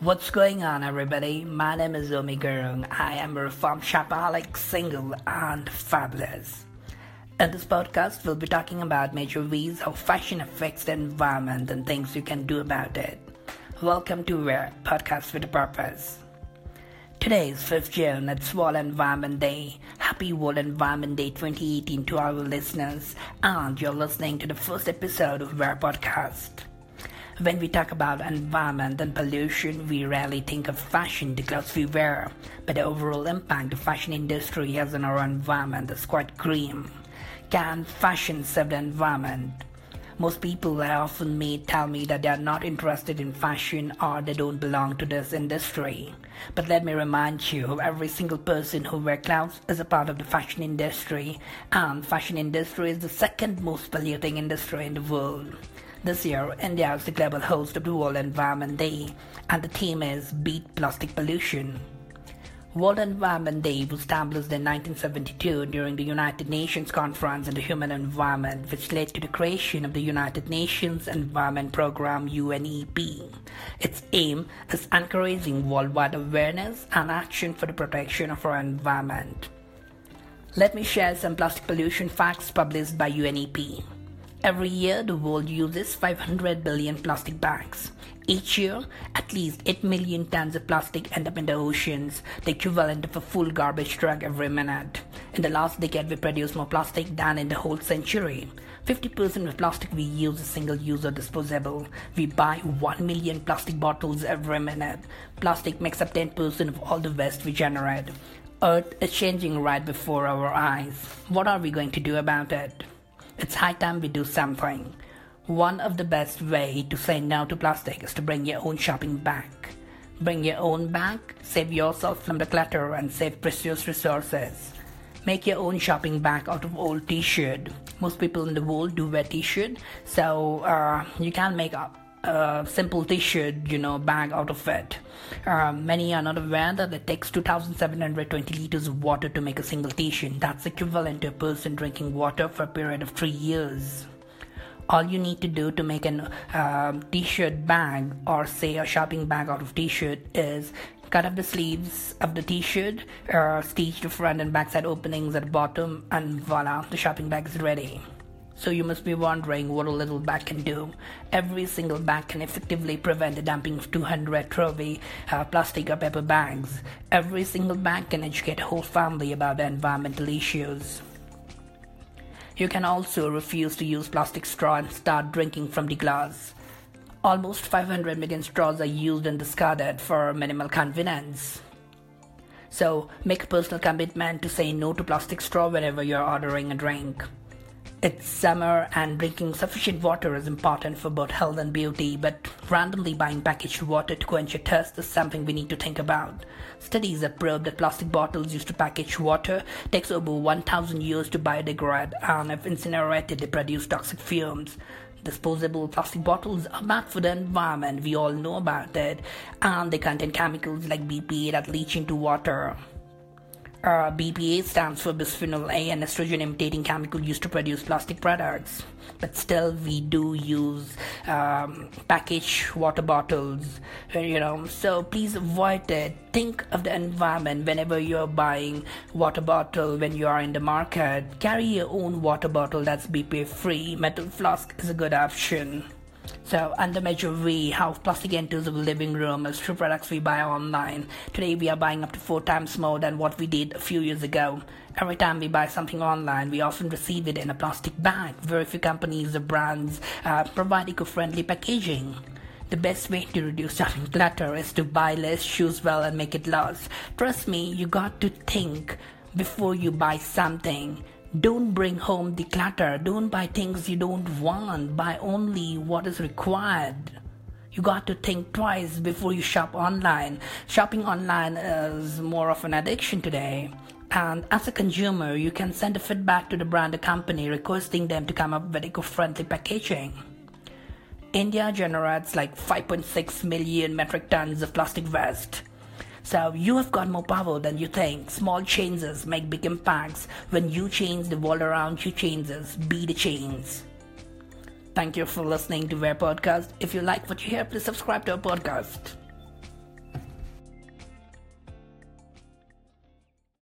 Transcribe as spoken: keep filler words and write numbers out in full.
What's going on, everybody? My name is Omi Gurung. I am a reformed shopaholic, single, and fabulous. In this podcast, we'll be talking about major ways how fashion affects the environment and things you can do about it. Welcome to Wear Podcast with a Purpose. Today is fifth of June, it's World Environment Day. Happy World Environment Day twenty eighteen to our listeners, and you're listening to the first episode of Wear Podcast. When we talk about environment and pollution, we rarely think of fashion, the clothes we wear, but the overall impact the fashion industry has on our environment is quite grim. Can fashion save the environment? Most people I often meet tell me that they are not interested in fashion or they don't belong to this industry. But let me remind you, every single person who wears clothes is a part of the fashion industry, and fashion industry is the second most polluting industry in the world. This year, India is the global host of the World Environment Day, and the theme is Beat Plastic Pollution. World Environment Day was established in nineteen seventy-two during the United Nations Conference on the Human Environment, which led to the creation of the United Nations Environment Programme U N E P. Its aim is encouraging worldwide awareness and action for the protection of our environment. Let me share some plastic pollution facts published by U N E P. Every year, the world uses five hundred billion plastic bags. Each year, at least eight million tons of plastic end up in the oceans, the equivalent of a full garbage truck every minute. In the last decade, we produced more plastic than in the whole century. fifty percent of plastic we use is single-use or disposable. We buy one million plastic bottles every minute. Plastic makes up ten percent of all the waste we generate. Earth is changing right before our eyes. What are we going to do about it? It's high time we do something. One of the best ways to say no to plastic is to bring your own shopping bag. Bring your own bag, save yourself from the clutter, and save precious resources. Make your own shopping bag out of old t-shirt. Most people in the world do wear t-shirt, so uh, you can make a, a simple t-shirt, you know, bag out of it. Uh, many are not aware that it takes two thousand seven hundred twenty liters of water to make a single t-shirt. That's equivalent to a person drinking water for a period of three years. All you need to do to make an uh, t-shirt bag, or say a shopping bag out of t-shirt, is cut off the sleeves of the t-shirt, uh, stitch the front and backside openings at the bottom, and voila, the shopping bag is ready. So you must be wondering what a little bag can do. Every single bag can effectively prevent the dumping of two hundred throwaway uh, plastic or paper bags. Every single bag can educate a whole family about the environmental issues. You can also refuse to use plastic straw and start drinking from the glass. Almost five hundred million straws are used and discarded for minimal convenience. So make a personal commitment to say no to plastic straw whenever you're ordering a drink. It's summer and drinking sufficient water is important for both health and beauty, but randomly buying packaged water to quench your thirst is something we need to think about. Studies have proved that plastic bottles used to package water takes over one thousand years to biodegrade, and if incinerated they produce toxic fumes. Disposable plastic bottles are bad for the environment, we all know about it, and they contain chemicals like B P A that leach into water. Uh, B P A stands for bisphenol A, an estrogen-imitating chemical used to produce plastic products. But still, we do use um, packaged water bottles, you know. So please avoid it. Think of the environment whenever you're buying water bottle. When you are in the market, carry your own water bottle that's B P A-free. Metal flask is a good option. So, under major way, how plastic enters our living room is through products we buy online. Today, we are buying up to four times more than what we did a few years ago. Every time we buy something online, we often receive it in a plastic bag. Very few companies or brands uh, provide eco-friendly packaging. The best way to reduce shopping clutter is to buy less, choose well, and make it last. Trust me, you got to think before you buy something. Don't bring home the clutter. Don't buy things you don't want. Buy only what is required. You got to think twice before you shop online. Shopping online is more of an addiction today. And as a consumer, you can send a feedback to the brand or company requesting them to come up with eco-friendly packaging. India generates like five point six million metric tons of plastic waste. So you have got more power than you think. Small changes make big impacts. When you change, the world around you changes. Be the change. Thank you for listening to Wear Podcast. If you like what you hear, please subscribe to our podcast.